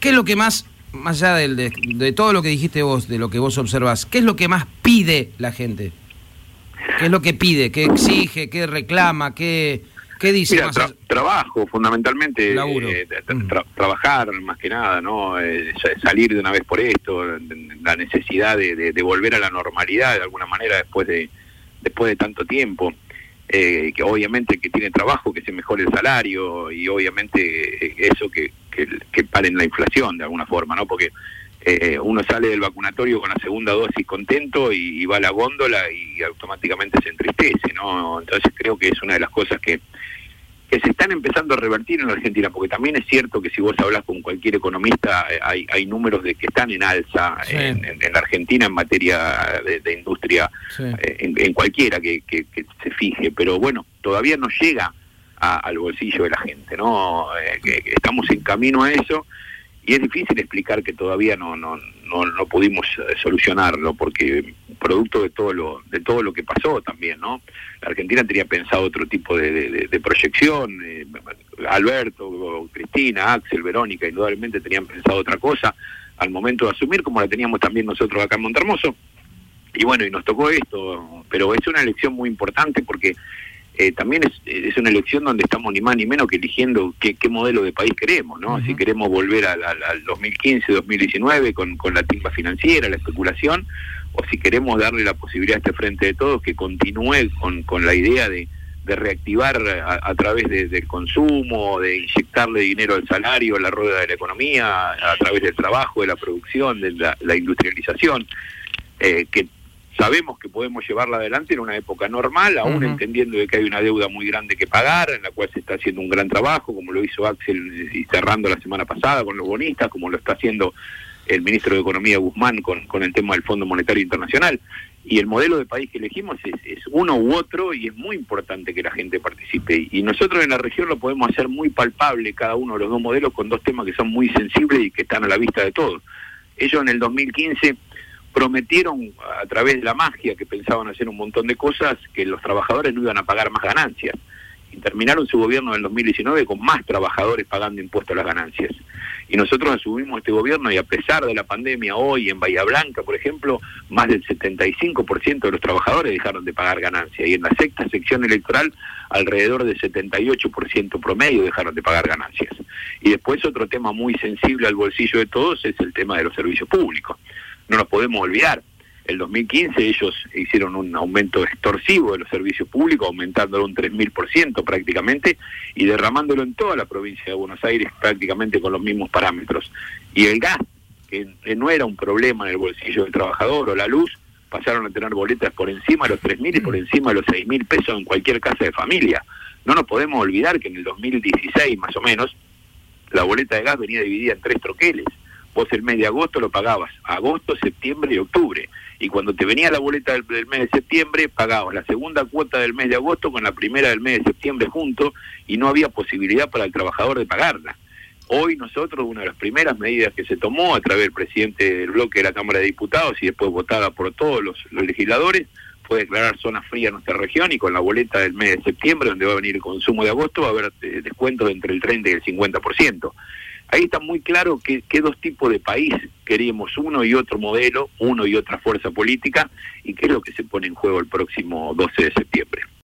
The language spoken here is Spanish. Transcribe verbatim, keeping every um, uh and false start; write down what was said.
¿qué es lo que más, más allá del, de, de todo lo que dijiste vos, de lo que vos observás, qué es lo que más pide la gente? ¿Qué es lo que pide? ¿Qué exige? ¿Qué reclama? ¿Qué, qué dice? Mira, más tra trabajo, fundamentalmente, eh, tra trabajar más que nada, ¿no? Eh, salir de una vez por esto, la necesidad de, de, de volver a la normalidad de alguna manera después de después de tanto tiempo, eh, que obviamente que tiene trabajo, que se mejore el salario y obviamente eso que, que, que paren la inflación de alguna forma, ¿no? Porque eh, uno sale del vacunatorio con la segunda dosis contento y, y va a la góndola y automáticamente se entristece, ¿no? Entonces creo que es una de las cosas que que se están empezando a revertir en la Argentina, porque también es cierto que si vos hablas con cualquier economista, eh, hay, hay números de que están en alza sí. en, en, en la Argentina en materia de, de industria, sí. eh, en, en cualquiera que, que, que se fije, pero bueno, todavía no llega a, al bolsillo de la gente, ¿no? Eh, que, que estamos en camino a eso, y es difícil explicar que todavía no no no, no pudimos solucionarlo, porque producto de todo lo de todo lo que pasó también, ¿no? La Argentina tenía pensado otro tipo de, de, de proyección, eh, Alberto, Cristina, Axel, Verónica, indudablemente tenían pensado otra cosa al momento de asumir, como la teníamos también nosotros acá en Montermoso, y bueno, y nos tocó esto, pero es una elección muy importante porque Eh, también es, es una elección donde estamos ni más ni menos que eligiendo qué, qué modelo de país queremos, ¿no? Uh-huh. Si queremos volver al, al, al dos mil quince, dos mil diecinueve con, con la timba financiera, la especulación, o si queremos darle la posibilidad a este Frente de Todos que continúe con, con la idea de, de reactivar a, a través de, del consumo, de inyectarle dinero al salario, a la rueda de la economía, a través del trabajo, de la producción, de la, la industrialización, eh, que sabemos que podemos llevarla adelante en una época normal, aún uh-huh. entendiendo de que hay una deuda muy grande que pagar, en la cual se está haciendo un gran trabajo, como lo hizo Axel y cerrando la semana pasada con los bonistas, como lo está haciendo el ministro de Economía Guzmán con, con el tema del Fondo Monetario Internacional. Y el modelo de país que elegimos es, es uno u otro, y es muy importante que la gente participe. Y nosotros en la región lo podemos hacer muy palpable, cada uno de los dos modelos, con dos temas que son muy sensibles y que están a la vista de todos. Ellos en el dos mil quince prometieron a través de la magia, que pensaban hacer un montón de cosas, que los trabajadores no iban a pagar más ganancias, y terminaron su gobierno en el dos mil diecinueve con más trabajadores pagando impuestos a las ganancias. Y nosotros asumimos este gobierno y a pesar de la pandemia, hoy en Bahía Blanca, por ejemplo, más del setenta y cinco por ciento de los trabajadores dejaron de pagar ganancias, y en la sexta sección electoral alrededor del setenta y ocho por ciento promedio dejaron de pagar ganancias. Y después otro tema muy sensible al bolsillo de todos es el tema de los servicios públicos. No nos podemos olvidar, el dos mil quince ellos hicieron un aumento extorsivo de los servicios públicos, aumentándolo un tres mil por ciento prácticamente, y derramándolo en toda la provincia de Buenos Aires prácticamente con los mismos parámetros. Y el gas, que no era un problema en el bolsillo del trabajador, o la luz, pasaron a tener boletas por encima de los tres mil y por encima de los seis mil pesos en cualquier casa de familia. No nos podemos olvidar que en el dos mil dieciséis más o menos, la boleta de gas venía dividida en tres troqueles. Vos el mes de agosto lo pagabas, agosto, septiembre y octubre. Y cuando te venía la boleta del, del mes de septiembre, pagabas la segunda cuota del mes de agosto con la primera del mes de septiembre juntos, y no había posibilidad para el trabajador de pagarla. Hoy nosotros, una de las primeras medidas que se tomó a través del presidente del bloque de la Cámara de Diputados y después votada por todos los, los legisladores, fue declarar zona fría en nuestra región, y con la boleta del mes de septiembre, donde va a venir el consumo de agosto, va a haber eh, descuentos entre el treinta y el cincuenta por ciento. Ahí está muy claro que, que dos tipos de país queríamos, uno y otro modelo, uno y otra fuerza política, y qué es lo que se pone en juego el próximo doce de septiembre.